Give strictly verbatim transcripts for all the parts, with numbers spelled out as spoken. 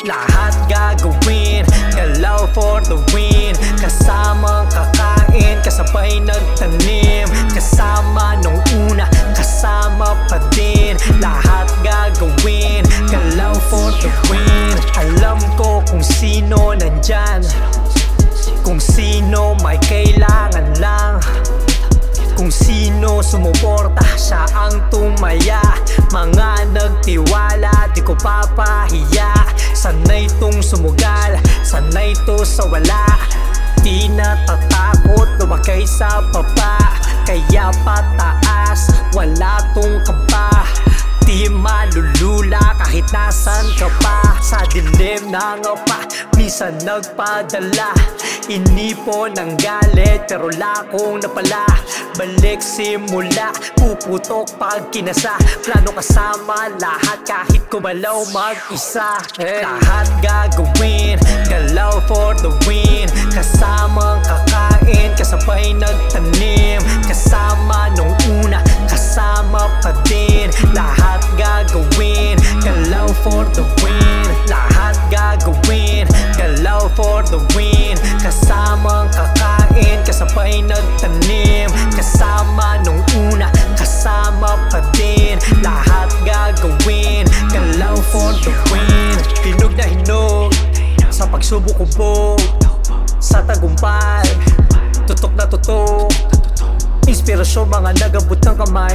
lahat gagawin. Galaw for the win, kasamang kakain, kasabay nagtanim. Kasama nung una, kasama pa din. Lahat gagawin, galaw for the win. Alam ko kung sino nandyan, kung sino may kailangan lang, kung sino sumuporta, siya ang tumaya. Mga nagtiwala, di ko papahiya. Sanay tong sumugal, sanay to sa wala. Di natatakot, lumakay sa baba. Kaya pataas, wala tong kaba. Di malulula kahit nasan ka pa. Sa dilim ng apa, minsan nagpadala. Inipon ng galit, pero lakong napala. Balik simula, puputok pag kinasa. Plano kasama lahat kahit kumalaw mag-isa. Hey. Lahat gagawin, galaw for the win. Kasamang kakain, kasabay nagtanim. Kasama nung una, kasama pa din. Lahat gagawin, galaw for the win. Lahat gagawin, galaw for the win. Kasamang kakain, kasabay nagtanim. Kasama nung una, kasama pa din. Lahat gagawin, galaw for the win. Hinog na hinog sa pagsubok ubog, sa tagumpay tutok na tutok. Inspirasyon mga nagabot ng kamay,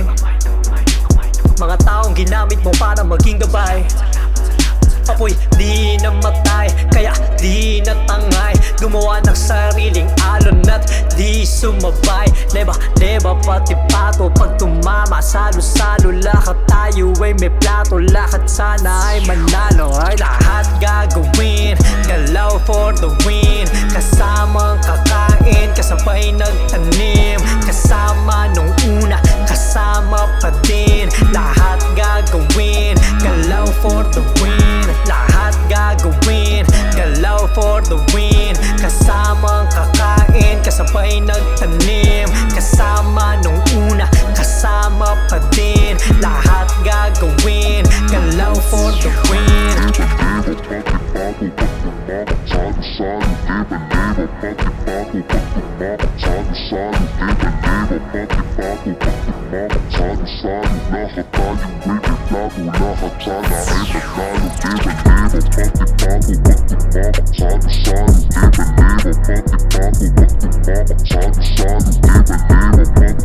mga taong ginamit mo para maging gabay. Apoy di namatay, kaya di natangay. Gumawa ng sariling alon at di sumabay. Leba, leba pati pato, pag tumama salo-salo. Lahat tayo ay may plato, lahat sana ay manalo. Ay lahat gagawin, galaw for the win. Kasamang kakain, kasabay nagtanim. Kasama nung una, kasama pa din. Lahat gagawin, galaw for the win. Lahat gagawin, galaw for the win. Kasamang kakain, kasabay nagtanim. Kasama nung una, kasama pa din. Lahat gagawin, galaw for the win. Salo-salo,